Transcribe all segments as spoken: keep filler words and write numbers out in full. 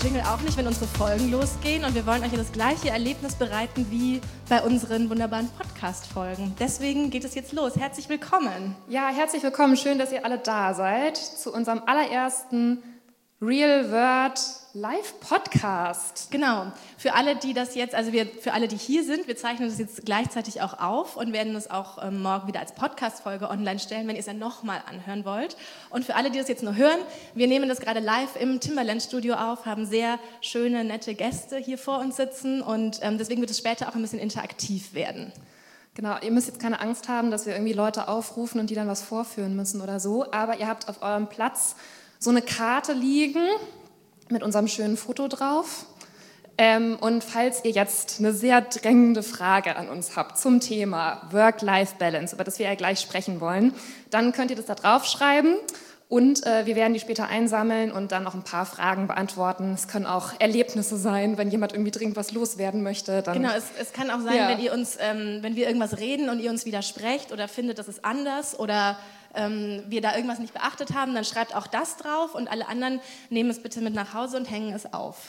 Jingle auch nicht, wenn unsere Folgen losgehen. Und wir wollen euch das gleiche Erlebnis bereiten wie bei unseren wunderbaren Podcast-Folgen. Deswegen geht es jetzt los. Herzlich willkommen. Ja, herzlich willkommen. Schön, dass ihr alle da seid zu unserem allerersten Real Word Live Podcast. Genau. Für alle, die das jetzt, also wir, für alle, die hier sind, wir zeichnen das jetzt gleichzeitig auch auf und werden das auch ähm, morgen wieder als Podcast-Folge online stellen, wenn ihr es dann nochmal anhören wollt. Und für alle, die das jetzt nur hören, wir nehmen das gerade live im Timberland-Studio auf, haben sehr schöne, nette Gäste hier vor uns sitzen und ähm, deswegen wird es später auch ein bisschen interaktiv werden. Genau, ihr müsst jetzt keine Angst haben, dass wir irgendwie Leute aufrufen und die dann was vorführen müssen oder so, aber ihr habt auf eurem Platz so eine Karte liegen mit unserem schönen Foto drauf. Ähm, und falls ihr jetzt eine sehr drängende Frage an uns habt zum Thema Work-Life-Balance, über das wir ja gleich sprechen wollen, dann könnt ihr das da draufschreiben und äh, wir werden die später einsammeln und dann noch ein paar Fragen beantworten. Es können auch Erlebnisse sein, wenn jemand irgendwie dringend was loswerden möchte. Dann, genau, es, es kann auch sein, ja. wenn ihr uns, ähm, wenn wir irgendwas reden und ihr uns widersprecht oder findet, das ist anders oder ähm, wir da irgendwas nicht beachtet haben, dann schreibt auch das drauf und alle anderen nehmen es bitte mit nach Hause und hängen es auf.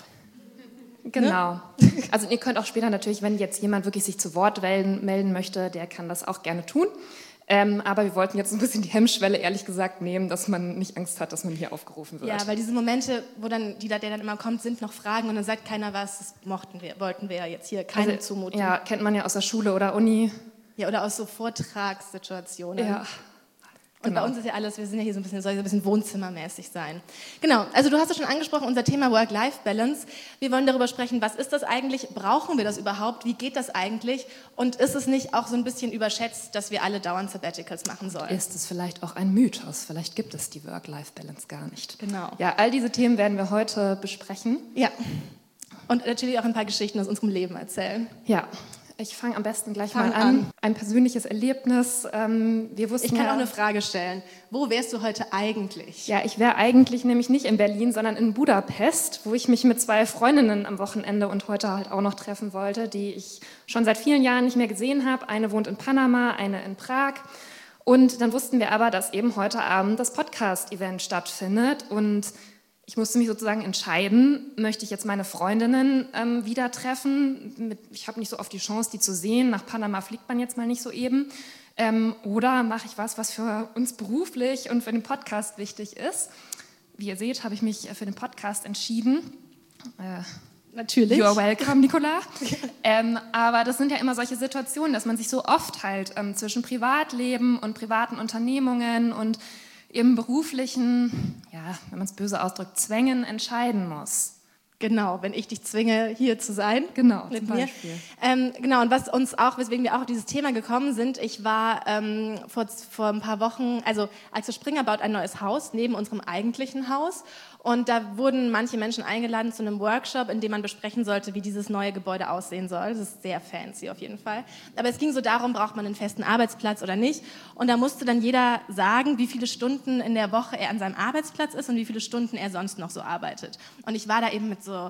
Genau. Ne? Also ihr könnt auch später natürlich, wenn jetzt jemand wirklich sich zu Wort melden, melden möchte, der kann das auch gerne tun. Ähm, aber wir wollten jetzt ein bisschen die Hemmschwelle, ehrlich gesagt, nehmen, dass man nicht Angst hat, dass man hier aufgerufen wird. Ja, weil diese Momente, wo dann, die, der dann immer kommt, sind noch Fragen und dann sagt keiner was, das mochten wir, wollten wir ja jetzt hier keinem also, zumuten. Ja, kennt man ja aus der Schule oder Uni. Ja, oder aus so Vortragssituationen. Ja. Und Genau. bei uns ist ja alles, wir sind ja hier so ein bisschen, soll so ein bisschen wohnzimmermäßig sein. Genau, also du hast es schon angesprochen, unser Thema Work-Life-Balance. Wir wollen darüber sprechen, was ist das eigentlich, brauchen wir das überhaupt, wie geht das eigentlich und ist es nicht auch so ein bisschen überschätzt, dass wir alle dauernd Sabbaticals machen sollen? Ist es vielleicht auch ein Mythos, vielleicht gibt es die Work-Life-Balance gar nicht. Genau. Ja, all diese Themen werden wir heute besprechen. Ja, und natürlich auch ein paar Geschichten aus unserem Leben erzählen. Ja. Ich fange am besten gleich Fang mal an. an. Ein persönliches Erlebnis. Ähm, wir wussten ich kann ja, auch eine Frage stellen. Wo wärst du heute eigentlich? Ja, ich wäre eigentlich nämlich nicht in Berlin, sondern in Budapest, wo ich mich mit zwei Freundinnen am Wochenende und heute halt auch noch treffen wollte, die ich schon seit vielen Jahren nicht mehr gesehen habe. Eine wohnt in Panama, eine in Prag. Und dann wussten wir aber, dass eben heute Abend das Podcast-Event stattfindet und ich musste mich sozusagen entscheiden, möchte ich jetzt meine Freundinnen ähm, wieder treffen? Mit, ich habe nicht so oft die Chance, die zu sehen. Nach Panama fliegt man jetzt mal nicht so eben. Ähm, oder mache ich was, was für uns beruflich und für den Podcast wichtig ist? Wie ihr seht, habe ich mich für den Podcast entschieden. Äh, Natürlich. You're welcome, Nicola. ähm, aber das sind ja immer solche Situationen, dass man sich so oft halt ähm, zwischen Privatleben und privaten Unternehmungen und im beruflichen, ja, wenn man es böse ausdrückt, Zwängen entscheiden muss. Genau, wenn ich dich zwinge, hier zu sein. Genau, mit zum mir. Beispiel. Ähm, genau, und was uns auch, weswegen wir auch auf dieses Thema gekommen sind, ich war ähm, vor, vor ein paar Wochen, also Axel Springer baut ein neues Haus neben unserem eigentlichen Haus und da wurden manche Menschen eingeladen zu einem Workshop, in dem man besprechen sollte, wie dieses neue Gebäude aussehen soll. Das ist sehr fancy auf jeden Fall. Aber es ging so darum, braucht man einen festen Arbeitsplatz oder nicht und da musste dann jeder sagen, wie viele Stunden in der Woche er an seinem Arbeitsplatz ist und wie viele Stunden er sonst noch so arbeitet. Und ich war da eben mit so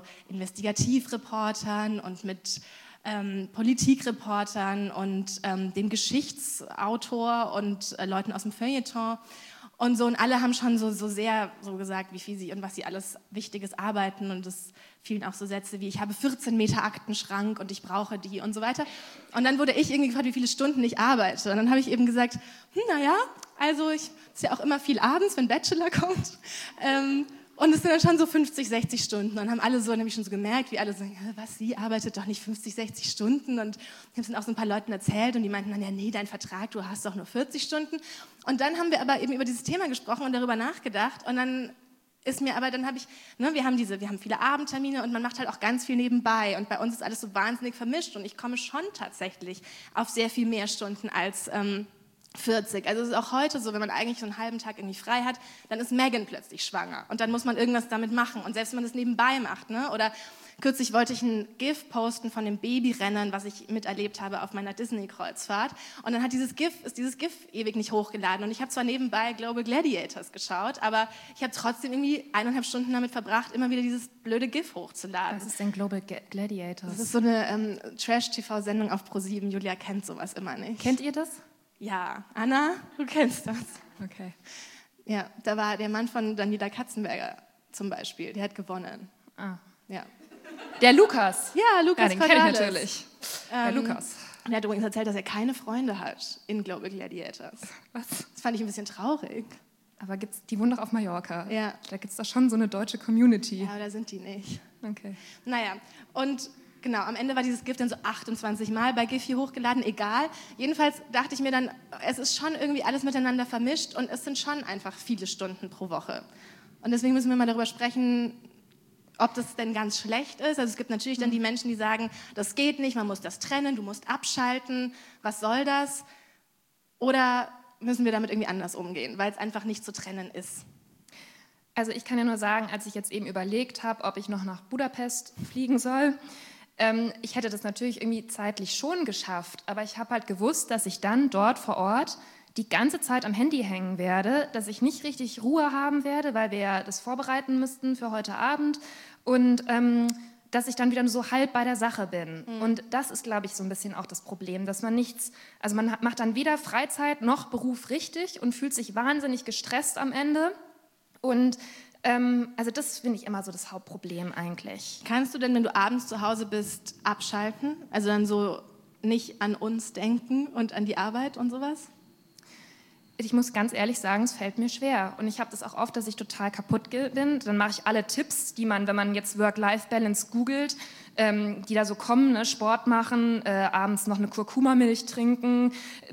Investigativreportern und mit ähm, Politikreportern und ähm, dem Geschichtsautor und äh, Leuten aus dem Feuilleton und so und alle haben schon so, so sehr so gesagt, wie viel sie und was sie alles Wichtiges arbeiten und es fielen auch so Sätze wie ich habe vierzehn Meter Aktenschrank und ich brauche die und so weiter und dann wurde ich irgendwie gefragt, wie viele Stunden ich arbeite und dann habe ich eben gesagt, hm, naja, also ich ist ja auch immer viel abends, wenn Bachelor kommt, ähm, und es sind dann schon so fünfzig, sechzig Stunden. Und haben alle so nämlich schon so gemerkt, wie alle sagen, was, sie arbeitet doch nicht fünfzig, sechzig Stunden. Und ich habe es dann auch so ein paar Leuten erzählt und die meinten dann, ja nee, dein Vertrag, du hast doch nur vierzig Stunden. Und dann haben wir aber eben über dieses Thema gesprochen und darüber nachgedacht. Und dann ist mir aber, dann habe ich, ne, wir haben diese, wir haben viele Abendtermine und man macht halt auch ganz viel nebenbei. Und bei uns ist alles so wahnsinnig vermischt und ich komme schon tatsächlich auf sehr viel mehr Stunden als ähm, vierzig. Also es ist auch heute so, wenn man eigentlich so einen halben Tag irgendwie frei hat, dann ist Megan plötzlich schwanger und dann muss man irgendwas damit machen und selbst wenn man das nebenbei macht, ne? Oder kürzlich wollte ich ein GIF posten von dem Babyrennen, was ich miterlebt habe auf meiner Disney-Kreuzfahrt und dann hat dieses GIF, ist dieses GIF ewig nicht hochgeladen und ich habe zwar nebenbei Global Gladiators geschaut, aber ich habe trotzdem irgendwie eineinhalb Stunden damit verbracht, immer wieder dieses blöde GIF hochzuladen. Was ist denn Global Gladiators? Das ist so eine ähm, Trash-T V-Sendung auf ProSieben. Julia kennt sowas immer nicht. Kennt ihr das? Ja, Anna, du kennst das. Okay. Ja, da war der Mann von Daniela Katzenberger zum Beispiel, der hat gewonnen. Ah. Ja. Der Lukas. Ja, Lukas ja, den kenne ich Cordalis. natürlich. Ähm, Der Lukas. Er hat übrigens erzählt, dass er keine Freunde hat in Global Gladiators. Was? Das fand ich ein bisschen traurig. Aber gibt's, die wohnen doch auf Mallorca. Ja. Da gibt es doch schon so eine deutsche Community. Ja, aber da sind die nicht. Okay. Naja, und genau, am Ende war dieses GIF dann so achtundzwanzig Mal bei Giphy hochgeladen, egal. Jedenfalls dachte ich mir dann, es ist schon irgendwie alles miteinander vermischt und es sind schon einfach viele Stunden pro Woche. Und deswegen müssen wir mal darüber sprechen, ob das denn ganz schlecht ist. Also es gibt natürlich dann die Menschen, die sagen, das geht nicht, man muss das trennen, du musst abschalten, was soll das? Oder müssen wir damit irgendwie anders umgehen, weil es einfach nicht zu trennen ist? Also ich kann ja nur sagen, als ich jetzt eben überlegt habe, ob ich noch nach Budapest fliegen soll, ähm, ich hätte das natürlich irgendwie zeitlich schon geschafft, aber ich habe halt gewusst, dass ich dann dort vor Ort die ganze Zeit am Handy hängen werde, dass ich nicht richtig Ruhe haben werde, weil wir ja das vorbereiten müssten für heute Abend und ähm, dass ich dann wieder nur so halb bei der Sache bin. Mhm. Und das ist, glaube ich, so ein bisschen auch das Problem, dass man nichts, also man macht dann weder Freizeit noch Beruf richtig und fühlt sich wahnsinnig gestresst am Ende. Und ähm, also das finde ich immer so das Hauptproblem eigentlich. Kannst du denn, wenn du abends zu Hause bist, abschalten? Also dann so nicht an uns denken und an die Arbeit und sowas? Ich muss ganz ehrlich sagen, es fällt mir schwer. Und ich habe das auch oft, dass ich total kaputt bin. Dann mache ich alle Tipps, die man, wenn man jetzt Work-Life-Balance googelt, ähm, die da so kommen, ne? Sport machen, äh, abends noch eine Kurkuma-Milch trinken.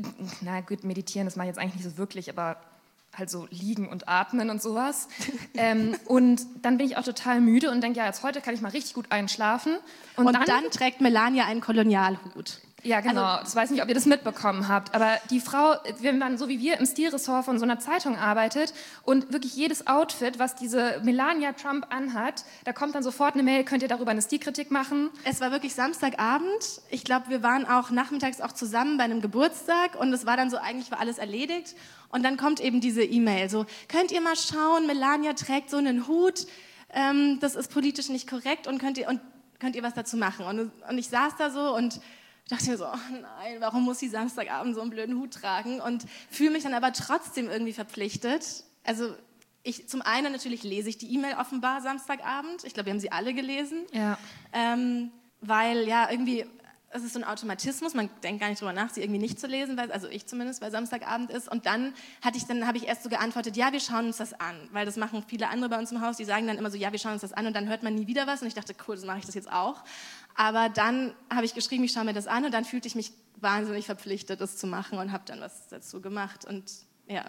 Na gut, meditieren, das mache ich jetzt eigentlich nicht so wirklich, aber halt so liegen und atmen und sowas. ähm, und dann bin ich auch total müde und denke, ja, jetzt heute kann ich mal richtig gut einschlafen. Und, und dann, dann trägt Melania einen Kolonialhut. Ja, genau. Also, ich weiß nicht, ob ihr das mitbekommen habt, aber die Frau, wenn man so wie wir im Stilressort von so einer Zeitung arbeitet und wirklich jedes Outfit, was diese Melania Trump anhat, da kommt dann sofort eine Mail, könnt ihr darüber eine Stilkritik machen? Es war wirklich Samstagabend. Ich glaube, wir waren auch nachmittags auch zusammen bei einem Geburtstag und es war dann so, eigentlich war alles erledigt. Und dann kommt eben diese E-Mail, so, könnt ihr mal schauen, Melania trägt so einen Hut, ähm, das ist politisch nicht korrekt und könnt ihr, und könnt ihr was dazu machen? Und, und ich saß da so und dachte mir so, oh nein, warum muss sie Samstagabend so einen blöden Hut tragen? Und fühle mich dann aber trotzdem irgendwie verpflichtet. Also ich, zum einen natürlich lese ich die E-Mail offenbar Samstagabend. Ich glaube, wir haben sie alle gelesen. Ja. Ähm, weil ja irgendwie, es ist so ein Automatismus, man denkt gar nicht drüber nach, sie irgendwie nicht zu lesen, weil, also ich zumindest, weil Samstagabend ist. Und dann hatte ich, dann habe ich erst so geantwortet, ja, wir schauen uns das an. Weil das machen viele andere bei uns im Haus, die sagen dann immer so, ja, wir schauen uns das an und dann hört man nie wieder was. Und ich dachte, cool, das mache ich das jetzt auch. Aber dann habe ich geschrieben, ich schaue mir das an und dann fühlte ich mich wahnsinnig verpflichtet, das zu machen und habe dann was dazu gemacht. Und ja,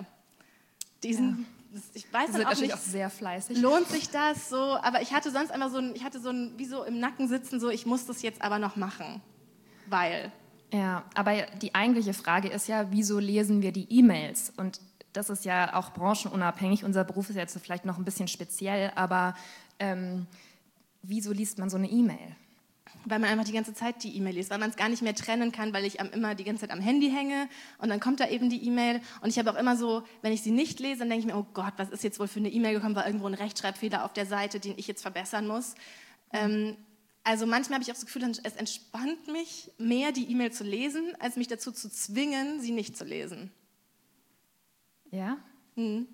diesen, ja. ich weiß dann auch nicht, auch sehr fleißig. Lohnt sich das so? Aber ich hatte sonst immer so ein, ich hatte so ein, wie so im Nacken sitzen, so ich muss das jetzt aber noch machen, weil. Ja, aber die eigentliche Frage ist ja, wieso lesen wir die E-Mails? Und das ist ja auch branchenunabhängig. Unser Beruf ist jetzt vielleicht noch ein bisschen speziell, aber ähm, wieso liest man so eine E-Mail? Weil man einfach die ganze Zeit die E-Mail liest, weil man es gar nicht mehr trennen kann, weil ich am, immer die ganze Zeit am Handy hänge und dann kommt da eben die E-Mail und ich habe auch immer so, wenn ich sie nicht lese, dann denke ich mir, oh Gott, was ist jetzt wohl für eine E-Mail gekommen, war irgendwo ein Rechtschreibfehler auf der Seite, den ich jetzt verbessern muss. Ähm, also manchmal habe ich auch das Gefühl, es entspannt mich mehr, die E-Mail zu lesen, als mich dazu zu zwingen, sie nicht zu lesen. Ja? Hm.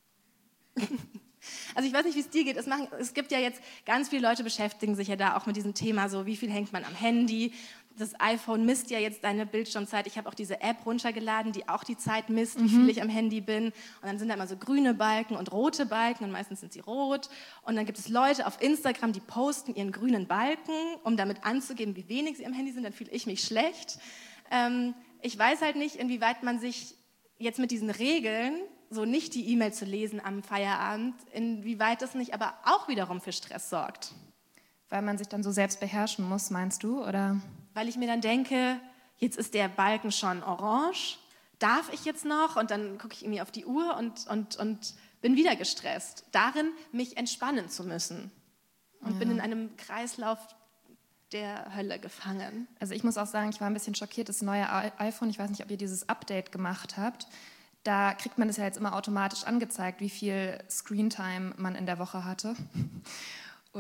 Also ich weiß nicht, wie es dir geht. Es, machen, es gibt ja jetzt, ganz viele Leute beschäftigen sich ja da auch mit diesem Thema, so wie viel hängt man am Handy. Das iPhone misst ja jetzt deine Bildschirmzeit. Ich habe auch diese App runtergeladen, die auch die Zeit misst, wie viel ich am Handy bin. Und dann sind da immer so grüne Balken und rote Balken und meistens sind sie rot. Und dann gibt es Leute auf Instagram, die posten ihren grünen Balken, um damit anzugeben, wie wenig sie am Handy sind. Dann fühle ich mich schlecht. Ähm, ich weiß halt nicht, inwieweit man sich jetzt mit diesen Regeln, so nicht die E-Mail zu lesen am Feierabend, inwieweit das nicht aber auch wiederum für Stress sorgt. Weil man sich dann so selbst beherrschen muss, meinst du? Oder? Weil ich mir dann denke, jetzt ist der Balken schon orange, darf ich jetzt noch? Und dann gucke ich irgendwie auf die Uhr und, und, und bin wieder gestresst, darin mich entspannen zu müssen. Und ja. bin in einem Kreislauf der Hölle gefangen. Also ich muss auch sagen, ich war ein bisschen schockiert, das neue iPhone, ich weiß nicht, ob ihr dieses Update gemacht habt, da kriegt man das ja jetzt immer automatisch angezeigt, wie viel Screentime man in der Woche hatte. Und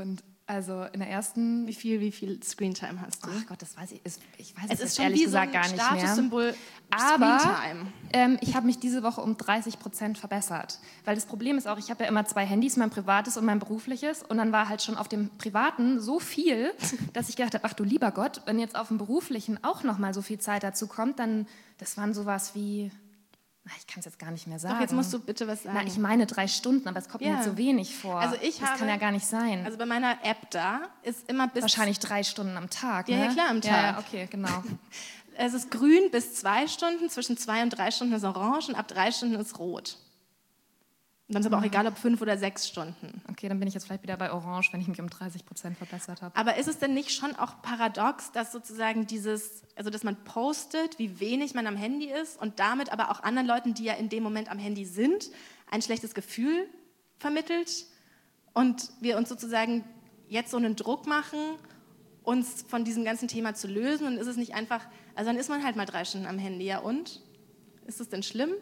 Also in der ersten... Wie viel, wie viel Screentime hast du? Ach Gott, das weiß ich. Ist, ich weiß es es ist schon ehrlich wie gesagt so ein gar nicht mehr. Statussymbol Aber Screentime. ähm, ich habe mich diese Woche um dreißig Prozent verbessert. Weil das Problem ist auch, ich habe ja immer zwei Handys, mein privates und mein berufliches. Und dann war halt schon auf dem privaten so viel, dass ich gedacht habe, ach du lieber Gott, wenn jetzt auf dem beruflichen auch noch mal so viel Zeit dazu kommt, dann, das waren sowas wie... Ich kann es jetzt gar nicht mehr sagen. Doch, jetzt musst du bitte was sagen. Na, ich meine drei Stunden, aber es kommt Ja. mir jetzt so wenig vor. Also ich das habe, kann ja gar nicht sein. Also bei meiner App da ist immer bis... Wahrscheinlich drei Stunden am Tag, Ja, ne? ja, klar, am Tag. Ja, ja, okay, genau. Es ist grün bis zwei Stunden, zwischen zwei und drei Stunden ist orange und ab drei Stunden ist rot. Und dann ist aber auch egal, ob fünf oder sechs Stunden. Okay, dann bin ich jetzt vielleicht wieder bei orange, wenn ich mich um dreißig Prozent verbessert habe. Aber ist es denn nicht schon auch paradox, dass sozusagen dieses, also dass man postet, wie wenig man am Handy ist und damit aber auch anderen Leuten, die ja in dem Moment am Handy sind, ein schlechtes Gefühl vermittelt und wir uns sozusagen jetzt so einen Druck machen, uns von diesem ganzen Thema zu lösen, und ist es nicht einfach, also dann ist man halt mal drei Stunden am Handy, ja und? Ist es denn schlimm?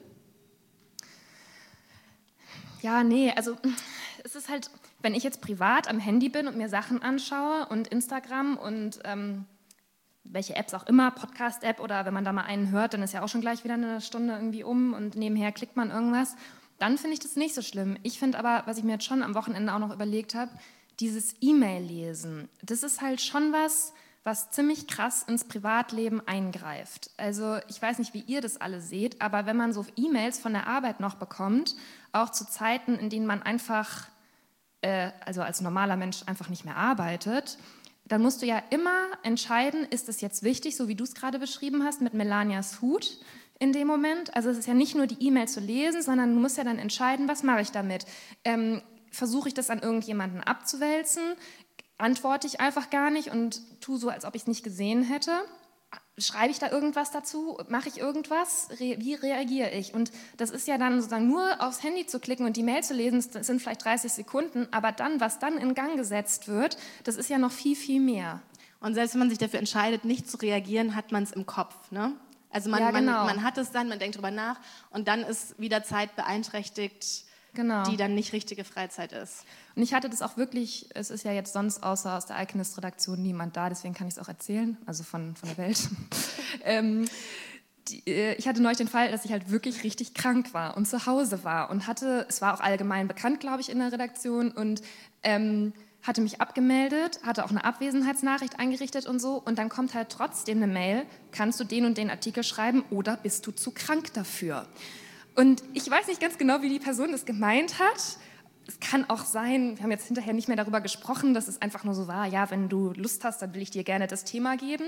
Ja, nee, also es ist halt, wenn ich jetzt privat am Handy bin und mir Sachen anschaue und Instagram und ähm, welche Apps auch immer, Podcast-App oder wenn man da mal einen hört, dann ist ja auch schon gleich wieder eine Stunde irgendwie um und nebenher klickt man irgendwas, dann finde ich das nicht so schlimm. Ich finde aber, was ich mir jetzt schon am Wochenende auch noch überlegt habe, dieses E-Mail-Lesen, das ist halt schon was, was ziemlich krass ins Privatleben eingreift. Also ich weiß nicht, wie ihr das alle seht, aber wenn man so E-Mails von der Arbeit noch bekommt, auch zu Zeiten, in denen man einfach, äh, also als normaler Mensch einfach nicht mehr arbeitet, dann musst du ja immer entscheiden, ist es jetzt wichtig, so wie du es gerade beschrieben hast, mit Melanias Hut in dem Moment. Also es ist ja nicht nur die E-Mail zu lesen, sondern du musst ja dann entscheiden, was mache ich damit? Ähm, versuche ich das an irgendjemanden abzuwälzen? Antworte ich einfach gar nicht und tue so, als ob ich es nicht gesehen hätte? Schreibe ich da irgendwas dazu? Mache ich irgendwas? Re- wie reagiere ich? Und das ist ja dann sozusagen nur aufs Handy zu klicken und die Mail zu lesen, das sind vielleicht dreißig Sekunden, aber dann, was dann in Gang gesetzt wird, das ist ja noch viel, viel mehr. Und selbst wenn man sich dafür entscheidet, nicht zu reagieren, hat man es im Kopf, ne? Also man, Ja, genau. man, man hat es dann, man denkt drüber nach und dann ist wieder Zeit beeinträchtigt, Genau. die dann nicht richtige Freizeit ist. Und ich hatte das auch wirklich, es ist ja jetzt sonst außer aus der Alchemist-Redaktion niemand da, deswegen kann ich es auch erzählen, also von, von der Welt. ähm, die, äh, ich hatte neulich den Fall, dass ich halt wirklich richtig krank war und zu Hause war und hatte, es war auch allgemein bekannt, glaube ich, in der Redaktion und ähm, hatte mich abgemeldet, hatte auch eine Abwesenheitsnachricht eingerichtet und so und dann kommt halt trotzdem eine Mail, kannst du den und den Artikel schreiben oder bist du zu krank dafür? Und ich weiß nicht ganz genau, wie die Person das gemeint hat. Es kann auch sein, wir haben jetzt hinterher nicht mehr darüber gesprochen, dass es einfach nur so war, ja, wenn du Lust hast, dann will ich dir gerne das Thema geben.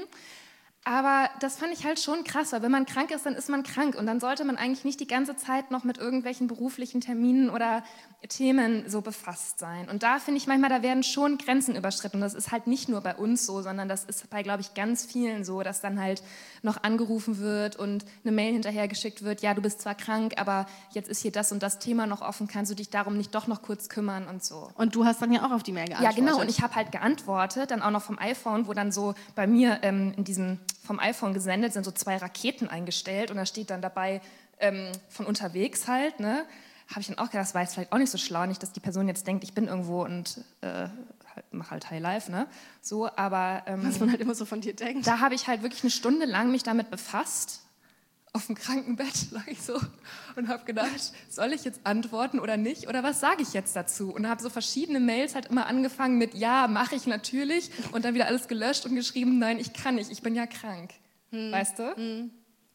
Aber das fand ich halt schon krass, weil wenn man krank ist, dann ist man krank und dann sollte man eigentlich nicht die ganze Zeit noch mit irgendwelchen beruflichen Terminen oder Themen so befasst sein. Und da finde ich manchmal, da werden schon Grenzen überschritten. Und das ist halt nicht nur bei uns so, sondern das ist bei, glaube ich, ganz vielen so, dass dann halt noch angerufen wird und eine Mail hinterhergeschickt wird, ja, du bist zwar krank, aber jetzt ist hier das und das Thema noch offen, kannst du dich darum nicht doch noch kurz kümmern und so. Und du hast dann ja auch auf die Mail geantwortet. Ja, genau. Und ich habe halt geantwortet, dann auch noch vom iPhone, wo dann so bei mir ähm, in diesem vom iPhone gesendet, sind so zwei Raketen eingestellt und da steht dann dabei ähm, von unterwegs halt, ne? Habe ich dann auch gedacht, das war jetzt vielleicht auch nicht so schlau, nicht, dass die Person jetzt denkt, ich bin irgendwo und äh, halt, mache halt High Life, ne? So, aber ähm, was man halt immer so von dir denkt. Da habe ich halt wirklich eine Stunde lang mich damit befasst. Auf dem Krankenbett lag ich so und habe gedacht, soll ich jetzt antworten oder nicht? Oder was sage ich jetzt dazu? Und habe so verschiedene Mails halt immer angefangen mit ja, mache ich natürlich und dann wieder alles gelöscht und geschrieben, nein, ich kann nicht, ich bin ja krank. Hm. Weißt du? Hm.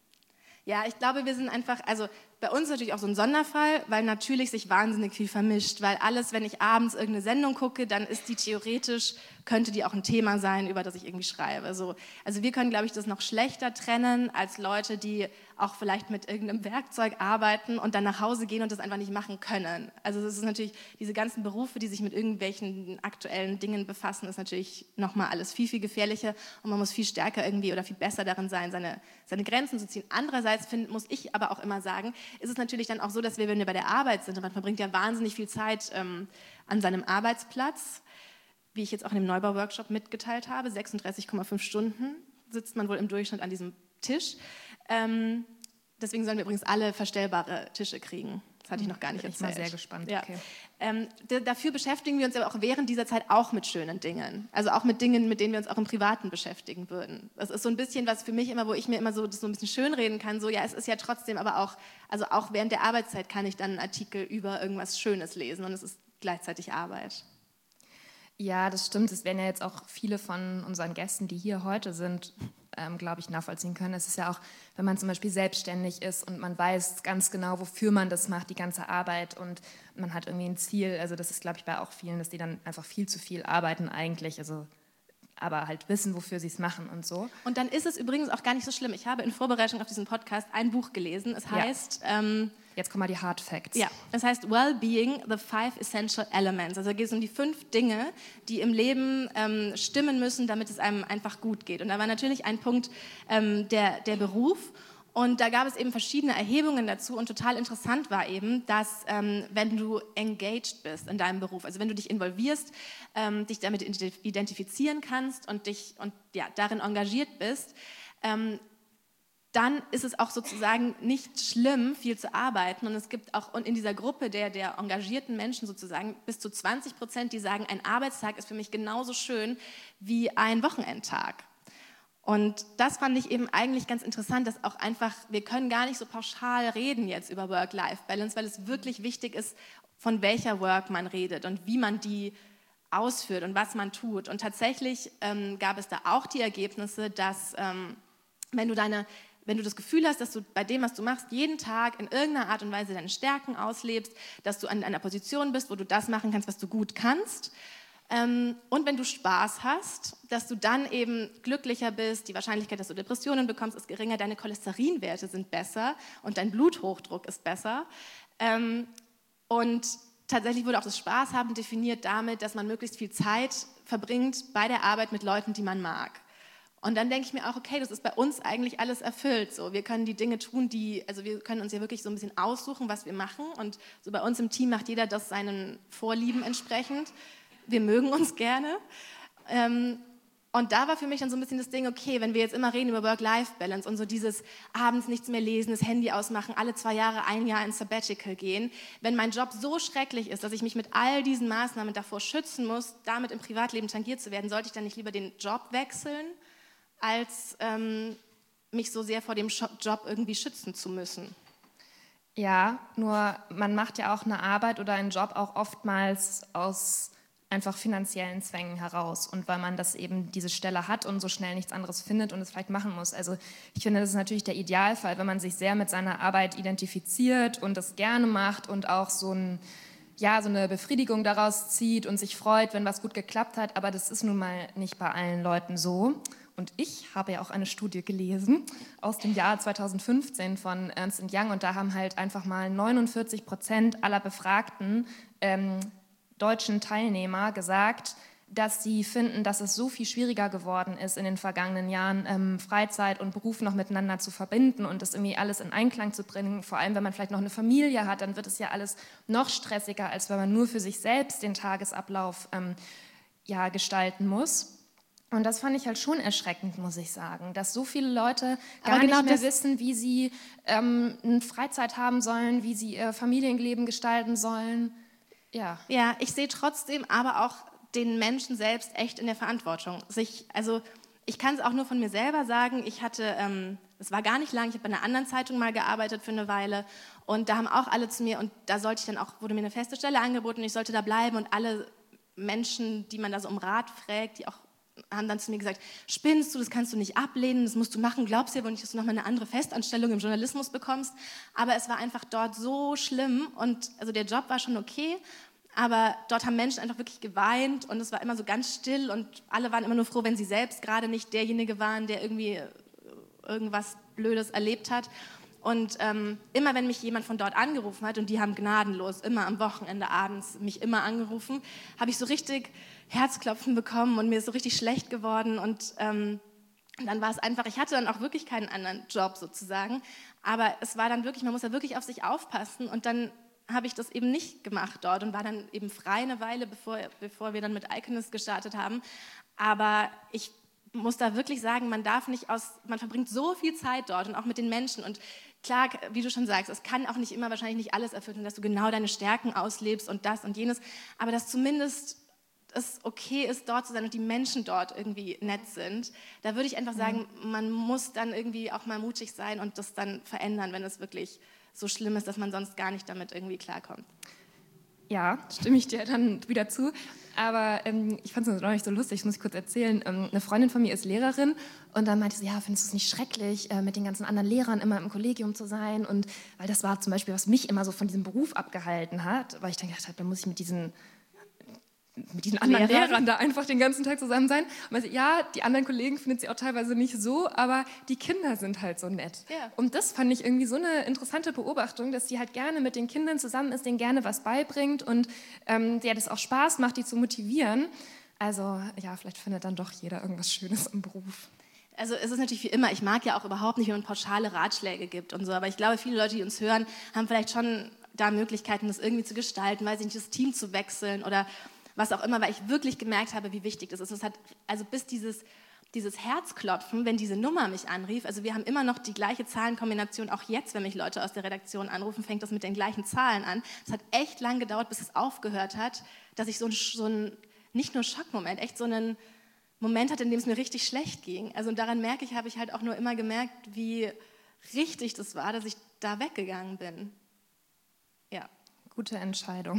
Ja, ich glaube, wir sind einfach, also bei uns natürlich auch so ein Sonderfall, weil natürlich sich wahnsinnig viel vermischt, weil alles, wenn ich abends irgendeine Sendung gucke, dann ist die theoretisch, könnte die auch ein Thema sein, über das ich irgendwie schreibe. So, also wir können, glaube ich, das noch schlechter trennen als Leute, die auch vielleicht mit irgendeinem Werkzeug arbeiten und dann nach Hause gehen und das einfach nicht machen können. Also das ist natürlich, diese ganzen Berufe, die sich mit irgendwelchen aktuellen Dingen befassen, ist natürlich nochmal alles viel, viel gefährlicher und man muss viel stärker irgendwie oder viel besser darin sein, seine, seine Grenzen zu ziehen. Andererseits find, muss ich aber auch immer sagen, ist es natürlich dann auch so, dass wir, wenn wir bei der Arbeit sind, und man verbringt ja wahnsinnig viel Zeit ähm, an seinem Arbeitsplatz, wie ich jetzt auch in dem Neubau-Workshop mitgeteilt habe, sechsunddreißig Komma fünf Stunden sitzt man wohl im Durchschnitt an diesem Tisch. Ähm, deswegen sollen wir übrigens alle verstellbare Tische kriegen. Das hatte ich noch gar nicht Bin erzählt. Ich bin mal sehr gespannt. Ja. Okay. Ähm, d- dafür beschäftigen wir uns aber auch während dieser Zeit auch mit schönen Dingen. Also auch mit Dingen, mit denen wir uns auch im Privaten beschäftigen würden. Das ist so ein bisschen was für mich immer, wo ich mir immer so, das so ein bisschen schönreden kann. So, ja, es ist ja trotzdem aber auch, also auch während der Arbeitszeit kann ich dann einen Artikel über irgendwas Schönes lesen und es ist gleichzeitig Arbeit. Ja, das stimmt. Es werden ja jetzt auch viele von unseren Gästen, die hier heute sind, ähm, glaube ich, nachvollziehen können. Es ist ja auch, wenn man zum Beispiel selbstständig ist und man weiß ganz genau, wofür man das macht, die ganze Arbeit, und man hat irgendwie ein Ziel. Also das ist, glaube ich, bei auch vielen, dass die dann einfach viel zu viel arbeiten eigentlich, also aber halt wissen, wofür sie es machen und so. Und dann ist es übrigens auch gar nicht so schlimm. Ich habe in Vorbereitung auf diesen Podcast ein Buch gelesen. Es heißt... Ja. Ähm, Jetzt kommen mal die Hard Facts. Ja, es heißt Well-Being, the five essential elements. Also da geht es um die fünf Dinge, die im Leben ähm, stimmen müssen, damit es einem einfach gut geht. Und da war natürlich ein Punkt ähm, der, der Beruf. Und da gab es eben verschiedene Erhebungen dazu. Und total interessant war eben, dass ähm, wenn du engaged bist in deinem Beruf, also wenn du dich involvierst, ähm, dich damit identifizieren kannst und dich und ja, darin engagiert bist, ähm, dann ist es auch sozusagen nicht schlimm, viel zu arbeiten. Und es gibt auch in dieser Gruppe der, der engagierten Menschen sozusagen bis zu zwanzig Prozent, die sagen, ein Arbeitstag ist für mich genauso schön wie ein Wochenendtag. Und das fand ich eben eigentlich ganz interessant, dass auch einfach, wir können gar nicht so pauschal reden jetzt über Work-Life-Balance, weil es wirklich wichtig ist, von welcher Work man redet und wie man die ausführt und was man tut. Und tatsächlich ähm, gab es da auch die Ergebnisse, dass ähm, wenn du deine Wenn du das Gefühl hast, dass du bei dem, was du machst, jeden Tag in irgendeiner Art und Weise deine Stärken auslebst, dass du an einer Position bist, wo du das machen kannst, was du gut kannst, ähm, und wenn du Spaß hast, dass du dann eben glücklicher bist, die Wahrscheinlichkeit, dass du Depressionen bekommst, ist geringer, deine Cholesterinwerte sind besser und dein Bluthochdruck ist besser. Ähm, und tatsächlich wurde auch das Spaß haben definiert damit, dass man möglichst viel Zeit verbringt bei der Arbeit mit Leuten, die man mag. Und dann denke ich mir auch, okay, das ist bei uns eigentlich alles erfüllt. So, wir können die Dinge tun, die, also wir können uns ja wirklich so ein bisschen aussuchen, was wir machen. Und so bei uns im Team macht jeder das seinen Vorlieben entsprechend. Wir mögen uns gerne. Ähm, und da war für mich dann so ein bisschen das Ding, okay, wenn wir jetzt immer reden über Work-Life-Balance und so dieses abends nichts mehr lesen, das Handy ausmachen, alle zwei Jahre ein Jahr ins Sabbatical gehen, wenn mein Job so schrecklich ist, dass ich mich mit all diesen Maßnahmen davor schützen muss, damit im Privatleben tangiert zu werden, sollte ich dann nicht lieber den Job wechseln, als ähm, mich so sehr vor dem Job irgendwie schützen zu müssen. Ja, nur man macht ja auch eine Arbeit oder einen Job auch oftmals aus einfach finanziellen Zwängen heraus und weil man das eben diese Stelle hat und so schnell nichts anderes findet und es vielleicht machen muss. Also ich finde, das ist natürlich der Idealfall, wenn man sich sehr mit seiner Arbeit identifiziert und das gerne macht und auch so ein ja, so eine Befriedigung daraus zieht und sich freut, wenn was gut geklappt hat, aber das ist nun mal nicht bei allen Leuten so. Und ich habe ja auch eine Studie gelesen aus dem Jahr zweitausendfünfzehn von Ernst und Young und da haben halt einfach mal neunundvierzig Prozent aller befragten ähm, deutschen Teilnehmer gesagt, dass sie finden, dass es so viel schwieriger geworden ist in den vergangenen Jahren, ähm, Freizeit und Beruf noch miteinander zu verbinden und das irgendwie alles in Einklang zu bringen. Vor allem, wenn man vielleicht noch eine Familie hat, dann wird es ja alles noch stressiger, als wenn man nur für sich selbst den Tagesablauf ähm, ja, gestalten muss. Und das fand ich halt schon erschreckend, muss ich sagen, dass so viele Leute gar genau nicht mehr wissen, wie sie ähm, eine Freizeit haben sollen, wie sie ihr Familienleben gestalten sollen. Ja, ja, ich sehe trotzdem aber auch den Menschen selbst echt in der Verantwortung. Sich, also ich kann es auch nur von mir selber sagen, ich hatte, ähm, es war gar nicht lang, ich habe bei einer anderen Zeitung mal gearbeitet für eine Weile und da haben auch alle zu mir, und da sollte ich dann auch, wurde mir eine feste Stelle angeboten, ich sollte da bleiben und alle Menschen, die man da so um Rat fragt, die auch haben dann zu mir gesagt, spinnst du, das kannst du nicht ablehnen, das musst du machen, glaubst du ja wohl nicht, dass du nochmal eine andere Festanstellung im Journalismus bekommst, aber es war einfach dort so schlimm und also der Job war schon okay, aber dort haben Menschen einfach wirklich geweint und es war immer so ganz still und alle waren immer nur froh, wenn sie selbst gerade nicht derjenige waren, der irgendwie irgendwas Blödes erlebt hat. Und ähm, immer wenn mich jemand von dort angerufen hat, und die haben gnadenlos immer am Wochenende abends mich immer angerufen, habe ich so richtig Herzklopfen bekommen und mir ist so richtig schlecht geworden und ähm, dann war es einfach, ich hatte dann auch wirklich keinen anderen Job sozusagen, aber es war dann wirklich, man muss ja wirklich auf sich aufpassen und dann habe ich das eben nicht gemacht dort und war dann eben frei eine Weile, bevor, bevor wir dann mit Iconist gestartet haben. Aber ich muss da wirklich sagen, man darf nicht aus, man verbringt so viel Zeit dort und auch mit den Menschen und klar, wie du schon sagst, es kann auch nicht immer wahrscheinlich nicht alles erfüllen, dass du genau deine Stärken auslebst und das und jenes, aber dass zumindest es okay ist, dort zu sein und die Menschen dort irgendwie nett sind, da würde ich einfach sagen, man muss dann irgendwie auch mal mutig sein und das dann verändern, wenn es wirklich so schlimm ist, dass man sonst gar nicht damit irgendwie klarkommt. Ja, stimme ich dir dann wieder zu. Aber ähm, ich fand es noch nicht so lustig, das muss ich kurz erzählen. Ähm, eine Freundin von mir ist Lehrerin und dann meinte sie, ja, findest du es nicht schrecklich, äh, mit den ganzen anderen Lehrern immer im Kollegium zu sein? Und weil das war zum Beispiel, was mich immer so von diesem Beruf abgehalten hat, weil ich dann gedacht habe, da muss ich mit diesen mit diesen anderen Lehrern. Lehrern da einfach den ganzen Tag zusammen sein. Und sie, ja, die anderen Kollegen finden sie auch teilweise nicht so, aber die Kinder sind halt so nett. Ja. Und das fand ich irgendwie so eine interessante Beobachtung, dass sie halt gerne mit den Kindern zusammen ist, denen gerne was beibringt und ähm, der das auch Spaß macht, die zu motivieren. Also ja, vielleicht findet dann doch jeder irgendwas Schönes im Beruf. Also es ist natürlich wie immer, ich mag ja auch überhaupt nicht, wenn man pauschale Ratschläge gibt und so, aber ich glaube, viele Leute, die uns hören, haben vielleicht schon da Möglichkeiten, das irgendwie zu gestalten, weiß ich nicht, das Team zu wechseln oder was auch immer, weil ich wirklich gemerkt habe, wie wichtig das ist. Es hat, also bis dieses, dieses Herzklopfen, wenn diese Nummer mich anrief, also wir haben immer noch die gleiche Zahlenkombination, auch jetzt, wenn mich Leute aus der Redaktion anrufen, fängt das mit den gleichen Zahlen an. Es hat echt lang gedauert, bis es aufgehört hat, dass ich so ein, so ein nicht nur Schockmoment, echt so einen Moment hatte, in dem es mir richtig schlecht ging. Also und daran merke ich, habe ich halt auch nur immer gemerkt, wie richtig das war, dass ich da weggegangen bin. Ja. Gute Entscheidung.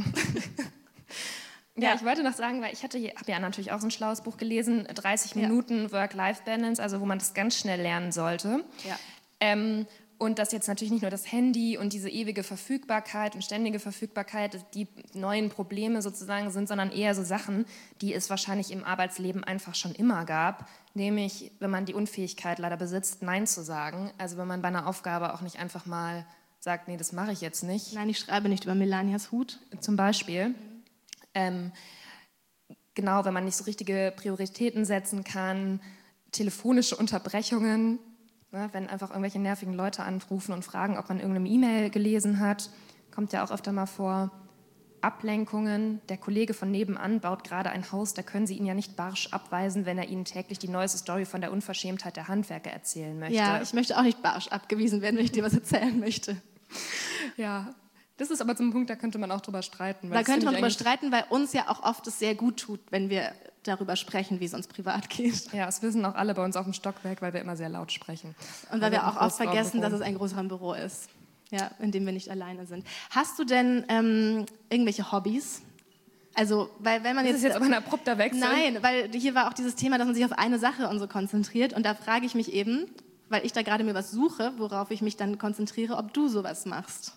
Ja, ich wollte noch sagen, weil ich hatte, habe ja natürlich auch so ein schlaues Buch gelesen, dreißig Minuten ja. Work-Life-Balance, also wo man das ganz schnell lernen sollte. Ja. Ähm, und dass jetzt natürlich nicht nur das Handy und diese ewige Verfügbarkeit und ständige Verfügbarkeit die neuen Probleme sozusagen sind, sondern eher so Sachen, die es wahrscheinlich im Arbeitsleben einfach schon immer gab, nämlich wenn man die Unfähigkeit leider besitzt, Nein zu sagen. Also wenn man bei einer Aufgabe auch nicht einfach mal sagt, nee, das mache ich jetzt nicht. Nein, ich schreibe nicht über Melanias Hut. Zum Beispiel. Ähm, genau, wenn man nicht so richtige Prioritäten setzen kann, telefonische Unterbrechungen, ne, wenn einfach irgendwelche nervigen Leute anrufen und fragen, ob man irgendeine E-Mail gelesen hat, kommt ja auch öfter mal vor. Ablenkungen, der Kollege von nebenan baut gerade ein Haus, da können Sie ihn ja nicht barsch abweisen, wenn er Ihnen täglich die neueste Story von der Unverschämtheit der Handwerker erzählen möchte. Ja, ich möchte auch nicht barsch abgewiesen werden, wenn ich dir was erzählen möchte. Ja, das ist aber zum Punkt, da könnte man auch drüber streiten. Da könnte man drüber streiten, weil uns ja auch oft es sehr gut tut, wenn wir darüber sprechen, wie es uns privat geht. Ja, das wissen auch alle bei uns auf dem Stockwerk, weil wir immer sehr laut sprechen. Und weil wir auch oft vergessen, dass es ein Großraumbüro ist, ja, in dem wir nicht alleine sind. Hast du denn ähm, irgendwelche Hobbys? Also, weil wenn man jetzt... Das ist jetzt aber ein abrupter Wechsel. Nein, weil hier war auch dieses Thema, dass man sich auf eine Sache und so konzentriert. Und da frage ich mich eben, weil ich da gerade mir was suche, worauf ich mich dann konzentriere, ob du sowas machst.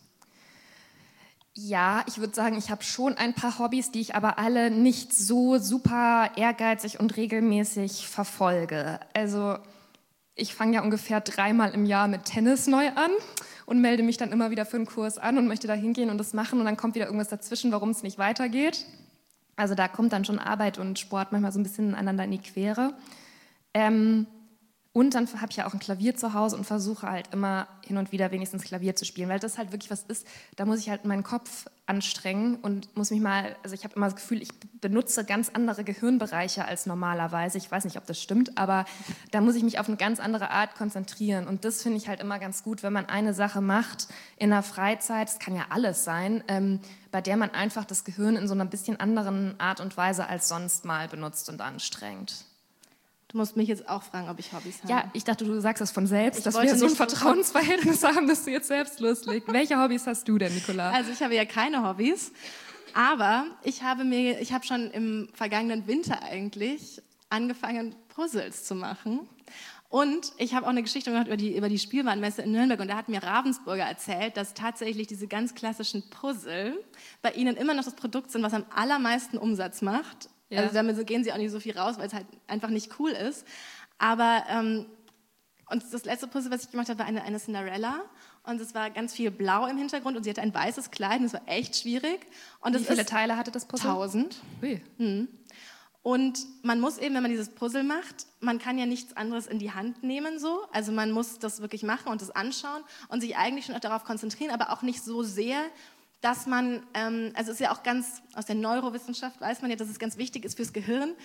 Ja, ich würde sagen, ich habe schon ein paar Hobbys, die ich aber alle nicht so super ehrgeizig und regelmäßig verfolge. Also ich fange ja ungefähr dreimal im Jahr mit Tennis neu an und melde mich dann immer wieder für einen Kurs an und möchte da hingehen und das machen und dann kommt wieder irgendwas dazwischen, warum es nicht weitergeht. Also da kommt dann schon Arbeit und Sport manchmal so ein bisschen einander in die Quere. Ähm, Und dann habe ich ja auch ein Klavier zu Hause und versuche halt immer hin und wieder wenigstens Klavier zu spielen, weil das halt wirklich was ist, da muss ich halt meinen Kopf anstrengen und muss mich mal, also ich habe immer das Gefühl, ich benutze ganz andere Gehirnbereiche als normalerweise. Ich weiß nicht, ob das stimmt, aber da muss ich mich auf eine ganz andere Art konzentrieren und das finde ich halt immer ganz gut, wenn man eine Sache macht in der Freizeit, das kann ja alles sein, ähm, bei der man einfach das Gehirn in so einer bisschen anderen Art und Weise als sonst mal benutzt und anstrengt. Du musst mich jetzt auch fragen, ob ich Hobbys habe. Ja, ich dachte, du sagst das von selbst, ich dass wir so ein Vertrauensverhältnis haben, dass du jetzt selbst loslegst. Welche Hobbys hast du denn, Nicola? Also ich habe ja keine Hobbys, aber ich habe mir, ich habe schon im vergangenen Winter eigentlich angefangen, Puzzles zu machen. Und ich habe auch eine Geschichte gemacht über die, über die Spielwarenmesse in Nürnberg und da hat mir Ravensburger erzählt, dass tatsächlich diese ganz klassischen Puzzle bei ihnen immer noch das Produkt sind, was am allermeisten Umsatz macht. Ja. Also damit gehen sie auch nicht so viel raus, weil es halt einfach nicht cool ist. Aber ähm, und das letzte Puzzle, was ich gemacht habe, war eine, eine Cinderella. Und es war ganz viel blau im Hintergrund und sie hatte ein weißes Kleid und es war echt schwierig. Und Wie viele Teile hatte das Puzzle? Tausend. Ui. Mhm. Und man muss eben, wenn man dieses Puzzle macht, man kann ja nichts anderes in die Hand nehmen so. Also man muss das wirklich machen und das anschauen und sich eigentlich schon auch darauf konzentrieren, aber auch nicht so sehr, dass man, ähm, also es ist ja auch ganz, aus der Neurowissenschaft weiß man ja, dass es ganz wichtig ist fürs Gehirn,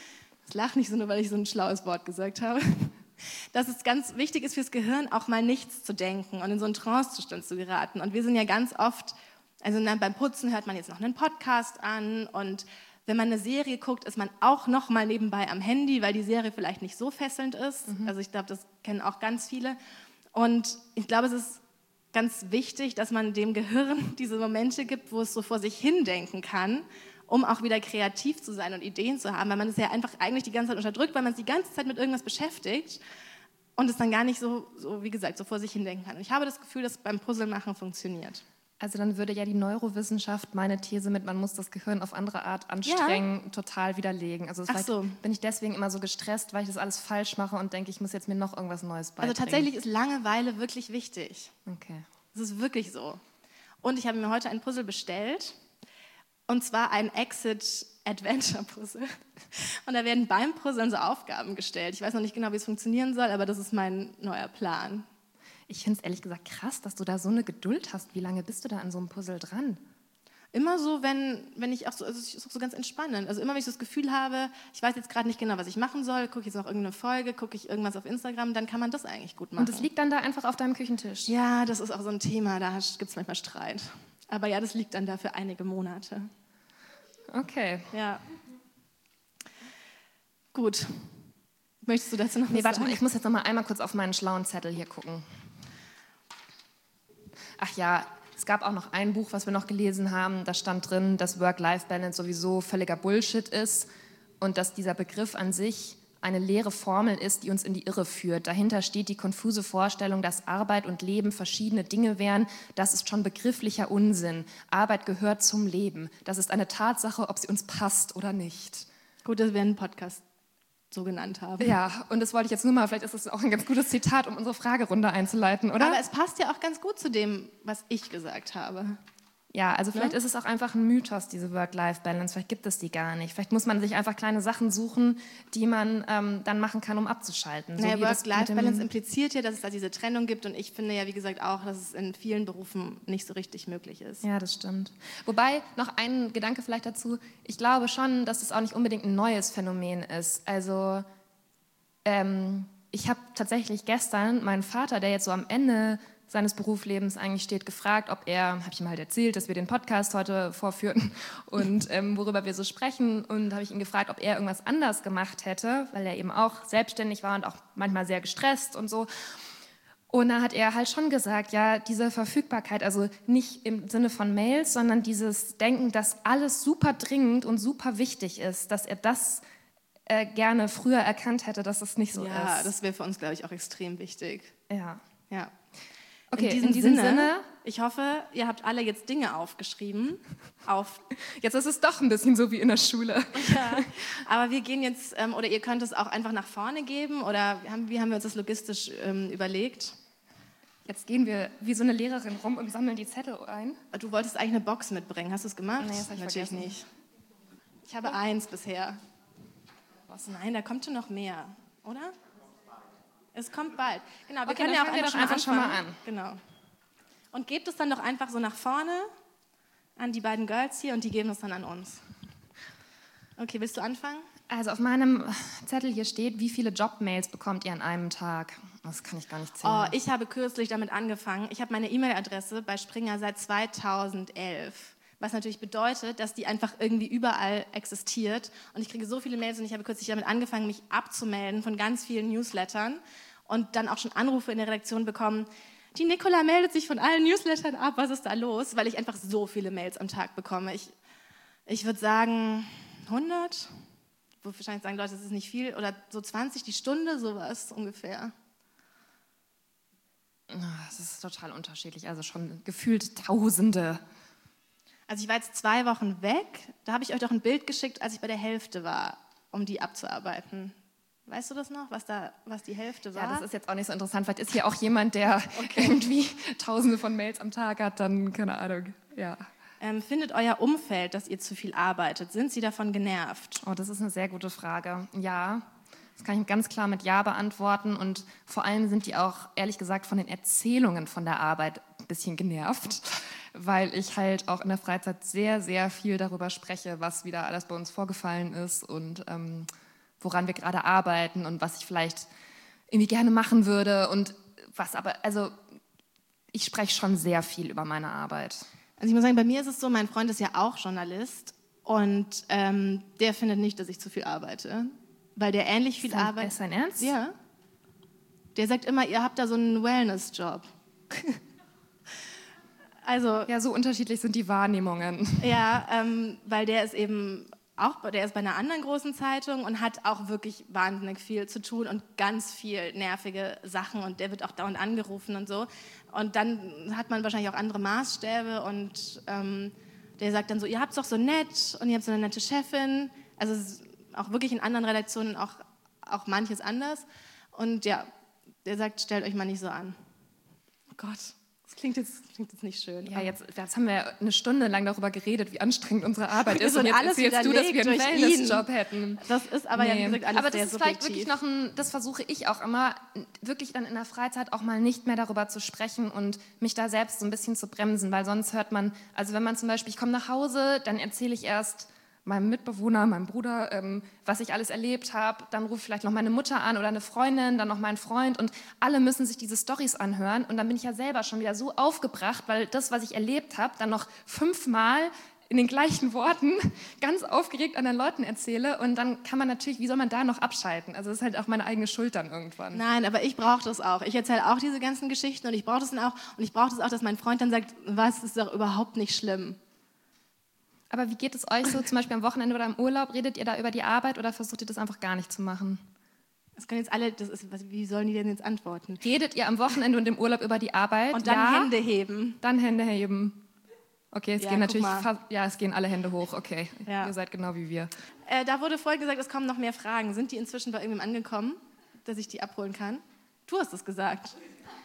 Jetzt lach nicht so nur, weil ich so ein schlaues Wort gesagt habe. Dass es ganz wichtig ist fürs Gehirn, auch mal nichts zu denken und in so einen Trance-Zustand zu geraten. Und wir sind ja ganz oft, also beim Putzen hört man jetzt noch einen Podcast an und wenn man eine Serie guckt, ist man auch noch mal nebenbei am Handy, weil die Serie vielleicht nicht so fesselnd ist. Mhm. Also ich glaube, das kennen auch ganz viele. Und ich glaube, es ist ganz wichtig, dass man dem Gehirn diese Momente gibt, wo es so vor sich hin denken kann, um auch wieder kreativ zu sein und Ideen zu haben, weil man es ja einfach eigentlich die ganze Zeit unterdrückt, weil man es die ganze Zeit mit irgendwas beschäftigt und es dann gar nicht so, so, wie gesagt, so vor sich hin denken kann. Und ich habe das Gefühl, dass es beim Puzzlemachen funktioniert. Also dann würde ja die Neurowissenschaft meine These mit, man muss das Gehirn auf andere Art anstrengen, ja. total widerlegen. Also Ach so. bin ich deswegen immer so gestresst, weil ich das alles falsch mache und denke, ich muss jetzt mir noch irgendwas Neues beibringen. Also tatsächlich ist Langeweile wirklich wichtig. Okay. Das ist wirklich so. Und ich habe mir heute ein Puzzle bestellt. Und zwar ein Exit-Adventure-Puzzle. Und da werden beim Puzzeln so Aufgaben gestellt. Ich weiß noch nicht genau, wie es funktionieren soll, aber das ist mein neuer Plan. Ich finde es ehrlich gesagt krass, dass du da so eine Geduld hast. Wie lange bist du da an so einem Puzzle dran? Immer so, wenn, wenn ich auch so, also es ist auch so ganz entspannend. Also immer, wenn ich so das Gefühl habe, ich weiß jetzt gerade nicht genau, was ich machen soll, gucke ich jetzt noch irgendeine Folge, gucke ich irgendwas auf Instagram, dann kann man das eigentlich gut machen. Und das liegt dann da einfach auf deinem Küchentisch? Ja, das ist auch so ein Thema, da gibt es manchmal Streit. Aber ja, das liegt dann da für einige Monate. Okay. Ja. Gut. Möchtest du dazu noch was nee, warte sagen? mal, ich muss jetzt noch mal einmal kurz auf meinen schlauen Zettel hier gucken. Ach ja, es gab auch noch ein Buch, was wir noch gelesen haben. Da stand drin, dass Work-Life-Balance sowieso völliger Bullshit ist und dass dieser Begriff an sich eine leere Formel ist, die uns in die Irre führt. Dahinter steht die konfuse Vorstellung, dass Arbeit und Leben verschiedene Dinge wären. Das ist schon begrifflicher Unsinn. Arbeit gehört zum Leben. Das ist eine Tatsache, ob sie uns passt oder nicht. Gut, dass wir einen Podcast so genannt haben. Ja, und das wollte ich jetzt nur mal, vielleicht ist das auch ein ganz gutes Zitat, um unsere Fragerunde einzuleiten, oder? Aber es passt ja auch ganz gut zu dem, was ich gesagt habe. Ja, also vielleicht ja? ist es auch einfach ein Mythos, diese Work-Life-Balance. Vielleicht gibt es die gar nicht. Vielleicht muss man sich einfach kleine Sachen suchen, die man ähm, dann machen kann, um abzuschalten. Naja, so Work-Life-Balance impliziert ja, dass es da diese Trennung gibt. Und ich finde ja, wie gesagt, auch, dass es in vielen Berufen nicht so richtig möglich ist. Ja, das stimmt. Wobei, noch ein Gedanke vielleicht dazu. Ich glaube schon, dass es auch nicht unbedingt ein neues Phänomen ist. Also, ähm, ich habe tatsächlich gestern meinen Vater, der jetzt so am Ende seines Berufslebens eigentlich steht, gefragt, ob er, habe ich ihm halt erzählt, dass wir den Podcast heute vorführen und ähm, worüber wir so sprechen, und habe ich ihn gefragt, ob er irgendwas anders gemacht hätte, weil er eben auch selbstständig war und auch manchmal sehr gestresst und so. Und dann hat er halt schon gesagt, ja, diese Verfügbarkeit, also nicht im Sinne von Mails, sondern dieses Denken, dass alles super dringend und super wichtig ist, dass er das äh, gerne früher erkannt hätte, dass es nicht so ja, ist. Ja, das wäre für uns, glaube ich, auch extrem wichtig. Ja. Ja. Okay, in diesem, in diesem Sinne, Sinne, ich hoffe, ihr habt alle jetzt Dinge aufgeschrieben. Auf jetzt ist es doch ein bisschen so wie in der Schule. Ja, aber wir gehen jetzt, ähm, oder ihr könnt es auch einfach nach vorne geben, oder wie haben, wie haben wir uns das logistisch ähm, überlegt? Jetzt gehen wir wie so eine Lehrerin rum und sammeln die Zettel ein. Du wolltest eigentlich eine Box mitbringen, hast du es gemacht? Nee, das habe ich Natürlich vergessen. nicht. Ich habe eins bisher. Was? Nein, da kommt schon noch mehr, oder? Es kommt bald. Genau, wir okay, können ja auch einfach, schon, einfach schon mal an. Genau. Und gebt es dann doch einfach so nach vorne an die beiden Girls hier und die geben es dann an uns. Okay, willst du anfangen? Also auf meinem Zettel hier steht, wie viele Jobmails bekommt ihr an einem Tag? Das kann ich gar nicht zählen. Oh, ich habe kürzlich damit angefangen. Ich habe meine E-Mail-Adresse bei Springer seit zweitausendelf. Was natürlich bedeutet, dass die einfach irgendwie überall existiert. Und ich kriege so viele Mails und ich habe kürzlich damit angefangen, mich abzumelden von ganz vielen Newslettern und dann auch schon Anrufe in der Redaktion bekommen. Die Nicola meldet sich von allen Newslettern ab, was ist da los? Weil ich einfach so viele Mails am Tag bekomme. Ich, ich würde sagen hundert, wo wahrscheinlich sagen Leute, das ist nicht viel, oder so zwanzig die Stunde, sowas ungefähr. Das ist total unterschiedlich, also schon gefühlt Tausende. Also ich war jetzt zwei Wochen weg, da habe ich euch doch ein Bild geschickt, als ich bei der Hälfte war, um die abzuarbeiten. Weißt du das noch, was da, was die Hälfte war? Ja, das ist jetzt auch nicht so interessant. Vielleicht ist hier auch jemand, der okay. irgendwie Tausende von Mails am Tag hat, dann keine Ahnung. Ja. Ähm, findet euer Umfeld, dass ihr zu viel arbeitet? Sind sie davon genervt? Oh, das ist eine sehr gute Frage. Ja, das kann ich ganz klar mit Ja beantworten. Und vor allem sind die auch, ehrlich gesagt, von den Erzählungen von der Arbeit ein bisschen genervt, weil ich halt auch in der Freizeit sehr, sehr viel darüber spreche, was wieder alles bei uns vorgefallen ist und ähm, woran wir gerade arbeiten und was ich vielleicht irgendwie gerne machen würde und was aber, also ich spreche schon sehr viel über meine Arbeit. Also ich muss sagen, bei mir ist es so, mein Freund ist ja auch Journalist und ähm, der findet nicht, dass ich zu viel arbeite, weil der ähnlich viel arbeitet. Ist dein Ernst? Ja. Der sagt immer, ihr habt da so einen Wellness-Job. Also, ja, so unterschiedlich sind die Wahrnehmungen. Ja, ähm, weil der ist eben auch, der ist bei einer anderen großen Zeitung und hat auch wirklich wahnsinnig viel zu tun und ganz viel nervige Sachen und der wird auch dauernd angerufen und so. Und dann hat man wahrscheinlich auch andere Maßstäbe und ähm, der sagt dann so, ihr habt's doch so nett und ihr habt so eine nette Chefin. Also es ist auch wirklich in anderen Redaktionen auch, auch manches anders. Und ja, der sagt, stellt euch mal nicht so an. Oh Gott. Das klingt jetzt, klingt jetzt nicht schön. Ja, jetzt, jetzt haben wir eine Stunde lang darüber geredet, wie anstrengend unsere Arbeit ist. Und Und jetzt alles erzählst du, dass wir einen Wellnessjob hätten. Das ist aber, nee. ja, wie gesagt, alles aber das sehr ist subjektiv. vielleicht wirklich noch ein, das versuche ich auch immer, wirklich dann in der Freizeit auch mal nicht mehr darüber zu sprechen und mich da selbst so ein bisschen zu bremsen, weil sonst hört man, also wenn man zum Beispiel, ich komme nach Hause, dann erzähle ich erst meinem Mitbewohner, meinem Bruder, ähm, was ich alles erlebt habe. Dann rufe ich vielleicht noch meine Mutter an oder eine Freundin, dann noch meinen Freund und alle müssen sich diese Storys anhören und dann bin ich ja selber schon wieder so aufgebracht, weil das, was ich erlebt habe, dann noch fünfmal in den gleichen Worten ganz aufgeregt anderen Leuten erzähle und dann kann man natürlich, wie soll man da noch abschalten? Also das ist halt auch meine eigene Schuld dann irgendwann. Nein, aber ich brauche das auch. Ich erzähle auch diese ganzen Geschichten und ich brauche das dann auch und ich brauche das auch, dass mein Freund dann sagt, was, ist doch überhaupt nicht schlimm. Aber wie geht es euch so, zum Beispiel am Wochenende oder im Urlaub? Redet ihr da über die Arbeit oder versucht ihr das einfach gar nicht zu machen? Das können jetzt alle, das ist, wie sollen die denn jetzt antworten? Redet ihr am Wochenende und im Urlaub über die Arbeit? Und dann ja? Hände heben. Dann Hände heben. Okay, es ja, gehen natürlich fast, ja, es gehen alle Hände hoch. Okay, ja. Ihr seid genau wie wir. Äh, da wurde vorhin gesagt, es kommen noch mehr Fragen. Sind die inzwischen bei irgendwem angekommen, dass ich die abholen kann? Du hast es gesagt.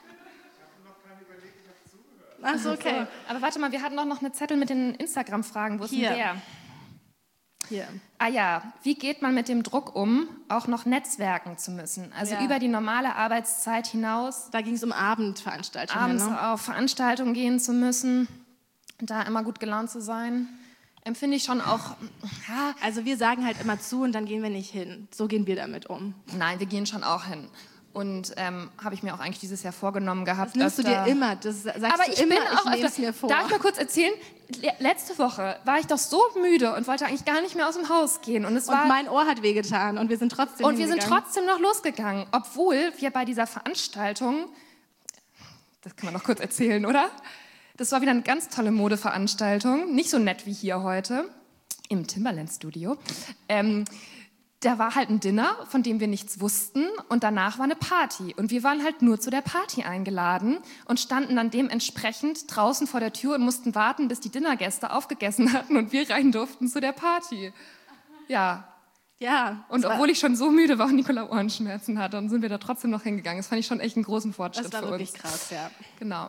Ach so, okay. Aber warte mal, wir hatten doch noch eine Zettel mit den Instagram-Fragen. Wo ist Hier. denn der? Hier. Ah ja, wie geht man mit dem Druck um, auch noch netzwerken zu müssen? Also ja. über die normale Arbeitszeit hinaus. Da ging es um Abendveranstaltungen. Abends ne? auf Veranstaltungen gehen zu müssen, da immer gut gelaunt zu sein. Empfinde ich schon auch... Ja. Also wir sagen halt immer zu und dann gehen wir nicht hin. So gehen wir damit um. Nein, wir gehen schon auch hin. Und ähm, habe ich mir auch eigentlich dieses Jahr vorgenommen gehabt. Das nimmst du dir immer, das sagst aber du ich immer, bin auch, ich nehme es mir vor. Darf ich mal kurz erzählen? Letzte Woche war ich doch so müde und wollte eigentlich gar nicht mehr aus dem Haus gehen. Und, es war, und mein Ohr hat wehgetan und wir sind trotzdem Und wir sind trotzdem noch losgegangen, obwohl wir bei dieser Veranstaltung, das kann man noch kurz erzählen, oder? Das war wieder eine ganz tolle Modeveranstaltung, nicht so nett wie hier heute, im Timbaland-Studio. Ähm, Da war halt ein Dinner, von dem wir nichts wussten und danach war eine Party. Und wir waren halt nur zu der Party eingeladen und standen dann dementsprechend draußen vor der Tür und mussten warten, bis die Dinnergäste aufgegessen hatten und wir rein durften zu der Party. Ja. Ja. Und obwohl ich schon so müde war und Nicola Ohrenschmerzen hatte, dann sind wir da trotzdem noch hingegangen. Das fand ich schon echt einen großen Fortschritt für uns. Das war wirklich krass, ja. Genau.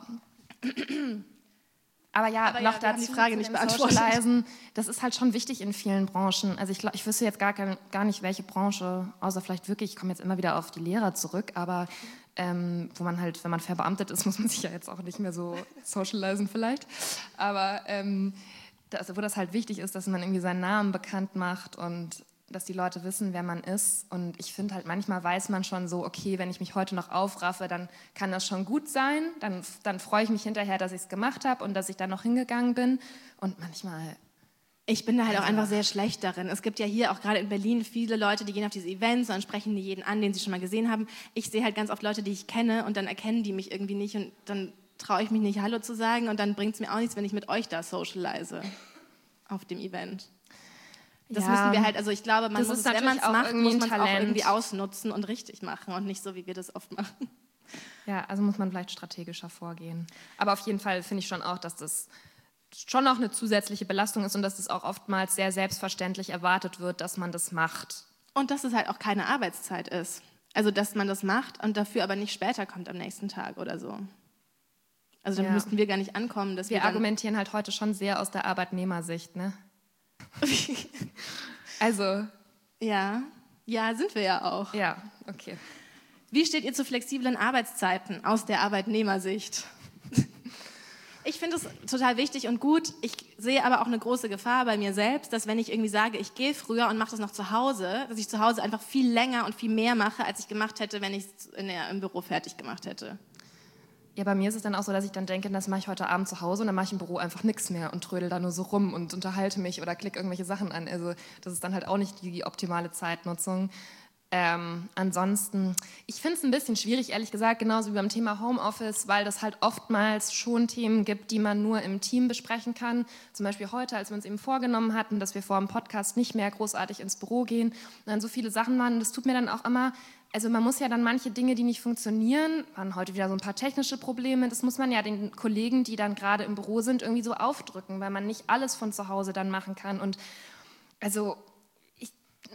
Aber ja, Aber noch ja, dazu, die Frage nicht beantwortet. Socialisen, das ist halt schon wichtig in vielen Branchen. Also ich, glaub, ich wüsste jetzt gar, gar nicht, welche Branche, außer vielleicht wirklich, ich komme jetzt immer wieder auf die Lehrer zurück, aber ähm, wo man halt, wenn man verbeamtet ist, muss man sich ja jetzt auch nicht mehr so socialisen vielleicht. Aber ähm, das, wo das halt wichtig ist, dass man irgendwie seinen Namen bekannt macht und dass die Leute wissen, wer man ist. Und ich finde halt, manchmal weiß man schon so, okay, wenn ich mich heute noch aufraffe, dann kann das schon gut sein. Dann, dann freue ich mich hinterher, dass ich es gemacht habe und dass ich da noch hingegangen bin. Und manchmal... Ich bin da halt auch einfach sehr schlecht darin. Es gibt ja hier auch gerade in Berlin viele Leute, die gehen auf diese Events und dann sprechen die jeden an, den sie schon mal gesehen haben. Ich sehe halt ganz oft Leute, die ich kenne und dann erkennen die mich irgendwie nicht und dann traue ich mich nicht, Hallo zu sagen und dann bringt es mir auch nichts, wenn ich mit euch da socialise auf dem Event. Das ja, müssen wir halt, also ich glaube, man muss es, wenn man es macht, muss man es auch irgendwie ausnutzen und richtig machen und nicht so, wie wir das oft machen. Ja, also muss man vielleicht strategischer vorgehen. Aber auf jeden Fall finde ich schon auch, dass das schon auch eine zusätzliche Belastung ist und dass das auch oftmals sehr selbstverständlich erwartet wird, dass man das macht. Und dass es halt auch keine Arbeitszeit ist. Also dass man das macht und dafür aber nicht später kommt am nächsten Tag oder so. Also dann ja. müssten wir gar nicht ankommen. Dass wir wir argumentieren halt heute schon sehr aus der Arbeitnehmersicht, ne? Also. Ja, ja, sind wir ja auch. Ja, okay. Wie steht ihr zu flexiblen Arbeitszeiten aus der Arbeitnehmersicht? Ich finde es total wichtig und gut. Ich sehe aber auch eine große Gefahr bei mir selbst, dass wenn ich irgendwie sage, ich gehe früher und mache das noch zu Hause, dass ich zu Hause einfach viel länger und viel mehr mache, als ich gemacht hätte, wenn ich es im Büro fertig gemacht hätte. Ja, bei mir ist es dann auch so, dass ich dann denke, das mache ich heute Abend zu Hause und dann mache ich im Büro einfach nichts mehr und trödel da nur so rum und unterhalte mich oder klicke irgendwelche Sachen an. Also das ist dann halt auch nicht die optimale Zeitnutzung. Ähm, ansonsten, ich finde es ein bisschen schwierig, ehrlich gesagt, genauso wie beim Thema Homeoffice, weil das halt oftmals schon Themen gibt, die man nur im Team besprechen kann. Zum Beispiel heute, als wir uns eben vorgenommen hatten, dass wir vor dem Podcast nicht mehr großartig ins Büro gehen und dann so viele Sachen waren. Das tut mir dann auch immer, also man muss ja dann manche Dinge, die nicht funktionieren, waren heute wieder so ein paar technische Probleme, das muss man ja den Kollegen, die dann gerade im Büro sind, irgendwie so aufdrücken, weil man nicht alles von zu Hause dann machen kann. Und also ich...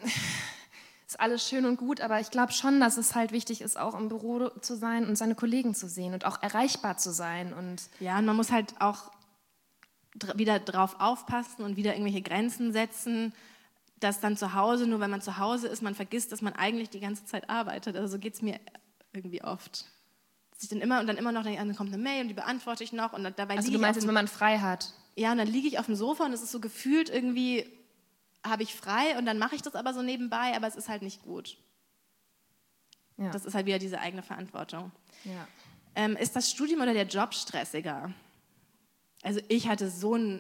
ist alles schön und gut, aber ich glaube schon, dass es halt wichtig ist, auch im Büro zu sein und seine Kollegen zu sehen und auch erreichbar zu sein. Und ja, und man muss halt auch dr- wieder drauf aufpassen und wieder irgendwelche Grenzen setzen, dass dann zu Hause, nur wenn man zu Hause ist, man vergisst, dass man eigentlich die ganze Zeit arbeitet. Also so geht es mir irgendwie oft. Dass ich dann immer und dann immer noch denke, dann kommt eine Mail und die beantworte ich noch. Und dabei also liege du meinst ich jetzt, wenn man frei hat? Ja, und dann liege ich auf dem Sofa und es ist so gefühlt irgendwie... habe ich frei und dann mache ich das aber so nebenbei, aber es ist halt nicht gut. Ja. Das ist halt wieder diese eigene Verantwortung. Ja. Ähm, ist das Studium oder der Job stressiger? Also ich hatte so ein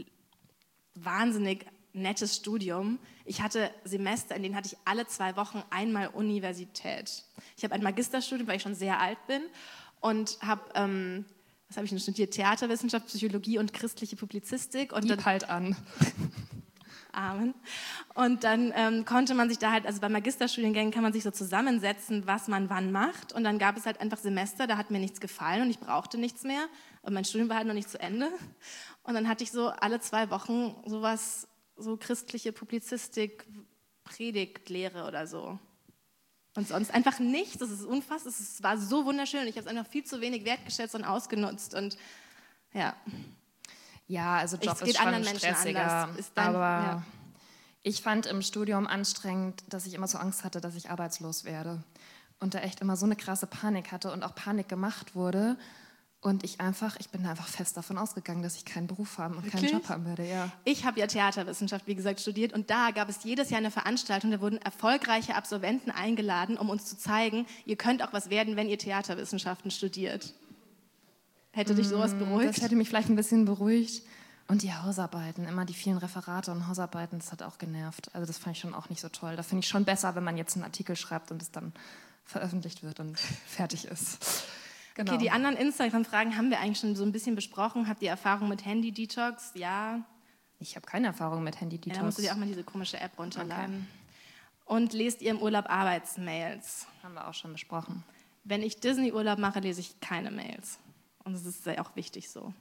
wahnsinnig nettes Studium. Ich hatte Semester, in denen hatte ich alle zwei Wochen einmal Universität. Ich habe ein Magisterstudium, weil ich schon sehr alt bin und habe... Ähm, was habe ich denn studiert? Theaterwissenschaft, Psychologie und christliche Publizistik. Und Gib dann, halt an. Amen. Und dann ähm, konnte man sich da halt, also bei Magisterstudiengängen kann man sich so zusammensetzen, was man wann macht. Und dann gab es halt einfach Semester, da hat mir nichts gefallen und ich brauchte nichts mehr. Und mein Studium war halt noch nicht zu Ende. Und dann hatte ich so alle zwei Wochen sowas, so christliche Publizistik, Predigtlehre oder so. Und sonst einfach nichts. Das ist unfassbar. Es war so wunderschön. Ich habe es einfach viel zu wenig wertgeschätzt und ausgenutzt. Und ja. Ja, also Job es ist geht schon anderen Menschen stressiger, anders. Ist dein, aber ja. ich fand im Studium anstrengend, dass ich immer so Angst hatte, dass ich arbeitslos werde und da echt immer so eine krasse Panik hatte und auch Panik gemacht wurde und ich einfach, ich bin einfach fest davon ausgegangen, dass ich keinen Beruf haben und Wirklich? keinen Job haben werde. Ja. Ich habe ja Theaterwissenschaft, wie gesagt, studiert und da gab es jedes Jahr eine Veranstaltung, da wurden erfolgreiche Absolventen eingeladen, um uns zu zeigen, ihr könnt auch was werden, wenn ihr Theaterwissenschaften studiert. Hätte dich sowas beruhigt? Das hätte mich vielleicht ein bisschen beruhigt. Und die Hausarbeiten, immer die vielen Referate und Hausarbeiten, das hat auch genervt. Also das fand ich schon auch nicht so toll. Da finde ich schon besser, wenn man jetzt einen Artikel schreibt und es dann veröffentlicht wird und fertig ist. Genau. Okay, die anderen Instagram-Fragen haben wir eigentlich schon so ein bisschen besprochen. Habt ihr Erfahrung mit Handy-Detox? Ja. Ich habe keine Erfahrung mit Handy-Detox. Ja, dann musst du dir auch mal diese komische App runterladen. Okay. Und lest ihr im Urlaub Arbeitsmails? Haben wir auch schon besprochen. Wenn ich Disney-Urlaub mache, lese ich keine Mails. Und das ist ja auch wichtig so.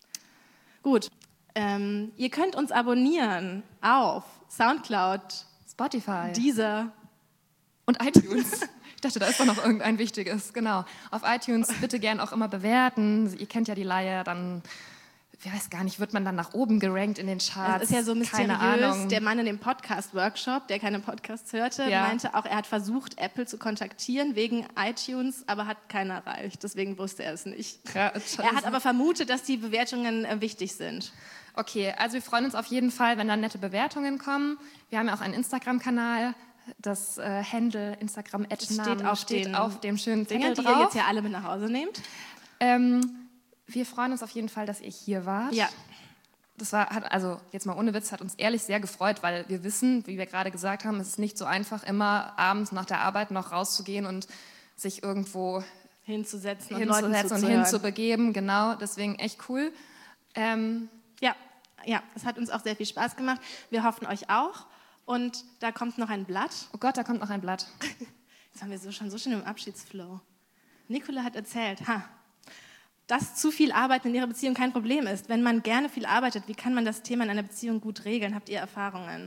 Gut. Ähm, ihr könnt uns abonnieren auf Soundcloud, Spotify, Deezer und iTunes. Ich dachte, da ist doch noch irgendein wichtiges. Genau. Auf iTunes bitte gern auch immer bewerten. Ihr kennt ja die Leier, dann, ich weiß gar nicht, wird man dann nach oben gerankt in den Charts? Das ist ja so Keine mysteriös. Ahnung. Der Mann in dem Podcast-Workshop, der keine Podcasts hörte, Ja. meinte auch, er hat versucht, Apple zu kontaktieren wegen iTunes, aber hat keiner erreicht. Deswegen wusste er es nicht. Ja, er hat aber vermutet, dass die Bewertungen äh, wichtig sind. Okay, also wir freuen uns auf jeden Fall, wenn da nette Bewertungen kommen. Wir haben ja auch einen Instagram-Kanal. Das äh, Handle Instagram steht, auf, steht den auf dem schönen Zettel Dinge, die drauf. ihr jetzt ja alle mit nach Hause nehmt. Ähm, wir freuen uns auf jeden Fall, dass ihr hier wart. Ja. Das war, hat, also jetzt mal ohne Witz, hat uns ehrlich sehr gefreut, weil wir wissen, wie wir gerade gesagt haben, es ist nicht so einfach, immer abends nach der Arbeit noch rauszugehen und sich irgendwo hinzusetzen und, hinzusetzen und hinzubegeben. Genau, deswegen echt cool. Ähm, ja, ja, es hat uns auch sehr viel Spaß gemacht. Wir hoffen euch auch. Und da kommt noch ein Blatt. Oh Gott, da kommt noch ein Blatt. Jetzt haben wir so, schon so schön im Abschiedsflow. Nicola hat erzählt, ha, dass zu viel Arbeit in ihrer Beziehung kein Problem ist. Wenn man gerne viel arbeitet, wie kann man das Thema in einer Beziehung gut regeln? Habt ihr Erfahrungen?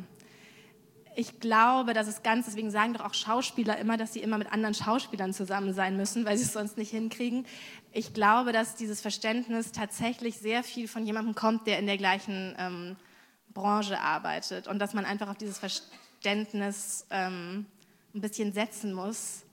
Ich glaube, dass es ganz, deswegen sagen doch auch Schauspieler immer, dass sie immer mit anderen Schauspielern zusammen sein müssen, weil sie es sonst nicht hinkriegen. Ich glaube, dass dieses Verständnis tatsächlich sehr viel von jemandem kommt, der in der gleichen ähm, Branche arbeitet und dass man einfach auf dieses Verständnis ähm, ein bisschen setzen muss.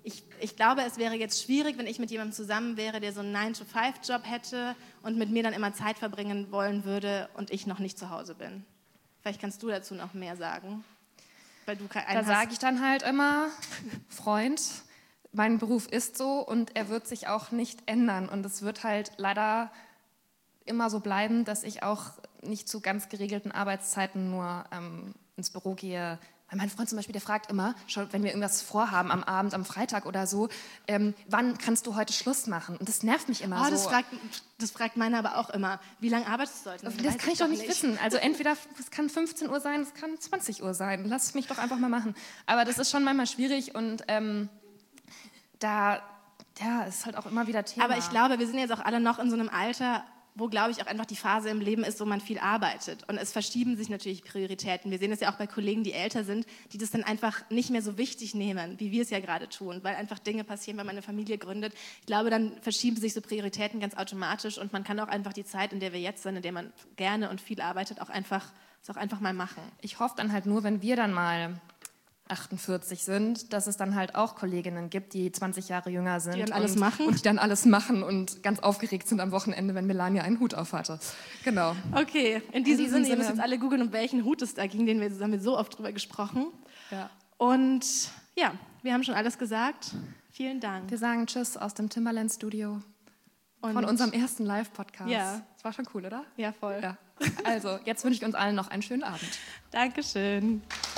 ich, ich glaube, es wäre jetzt schwierig, wenn ich mit jemandem zusammen wäre, der so einen nine to five Job hätte und mit mir dann immer Zeit verbringen wollen würde und ich noch nicht zu Hause bin. Vielleicht kannst du dazu noch mehr sagen. Weil du einen da sage ich dann halt immer, Freund, mein Beruf ist so und er wird sich auch nicht ändern. Und es wird halt leider immer so bleiben, dass ich auch nicht zu ganz geregelten Arbeitszeiten nur ähm, ins Büro gehe. Weil mein Freund zum Beispiel, der fragt immer, schon, wenn wir irgendwas vorhaben am Abend, am Freitag oder so, ähm, wann kannst du heute Schluss machen? Und das nervt mich immer oh, so. Das fragt, das fragt meiner aber auch immer. Wie lange arbeitest du heute? Das, das kann ich doch nicht, nicht wissen. Also entweder, es kann fünfzehn Uhr sein, es kann zwanzig Uhr sein. Lass es mich doch einfach mal machen. Aber das ist schon manchmal schwierig und ähm, da ja, ist halt auch immer wieder Thema. Aber ich glaube, wir sind jetzt auch alle noch in so einem Alter, wo, glaube ich, auch einfach die Phase im Leben ist, wo man viel arbeitet. Und es verschieben sich natürlich Prioritäten. Wir sehen es ja auch bei Kollegen, die älter sind, die das dann einfach nicht mehr so wichtig nehmen, wie wir es ja gerade tun, weil einfach Dinge passieren, wenn man eine Familie gründet. Ich glaube, dann verschieben sich so Prioritäten ganz automatisch und man kann auch einfach die Zeit, in der wir jetzt sind, in der man gerne und viel arbeitet, auch einfach, das auch einfach mal machen. Ich hoffe dann halt nur, wenn wir dann mal achtundvierzig sind, dass es dann halt auch Kolleginnen gibt, die zwanzig Jahre jünger sind. Die dann alles und, machen? Und die dann alles machen und ganz aufgeregt sind am Wochenende, wenn Melania einen Hut auf hatte. Genau. Okay, in diesem, in diesem Sinne, ihr müsst jetzt alle googeln, um welchen Hut es da ging, den wir zusammen so oft drüber gesprochen. Ja. Und ja, wir haben schon alles gesagt. Vielen Dank. Wir sagen Tschüss aus dem Timberland-Studio von unserem ersten Live-Podcast. Ja. Das war schon cool, oder? Ja, voll. Ja. Also, jetzt wünsche ich uns allen noch einen schönen Abend. Dankeschön.